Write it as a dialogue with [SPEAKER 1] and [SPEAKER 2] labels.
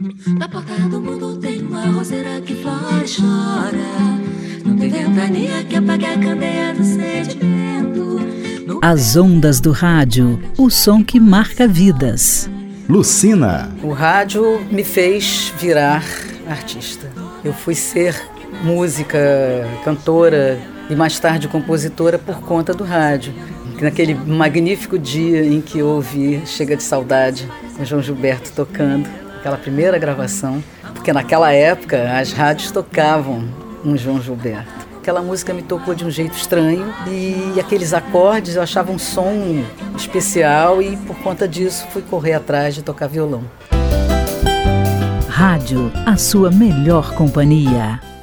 [SPEAKER 1] Na porta do mundo tem uma roseira que flora e chora. Não tem ventania que apague a candeia do sentimento.
[SPEAKER 2] As ondas do rádio, o som que marca vidas.
[SPEAKER 3] Lucina.
[SPEAKER 4] O rádio me fez virar artista. Eu fui ser música, cantora e mais tarde compositora por conta do rádio. Naquele magnífico dia em que eu ouvi Chega de Saudade, com João Gilberto tocando, aquela primeira gravação, porque naquela época as rádios tocavam um João Gilberto. Aquela música me tocou de um jeito estranho e aqueles acordes eu achava um som especial e por conta disso fui correr atrás de tocar violão.
[SPEAKER 2] Rádio, a sua melhor companhia.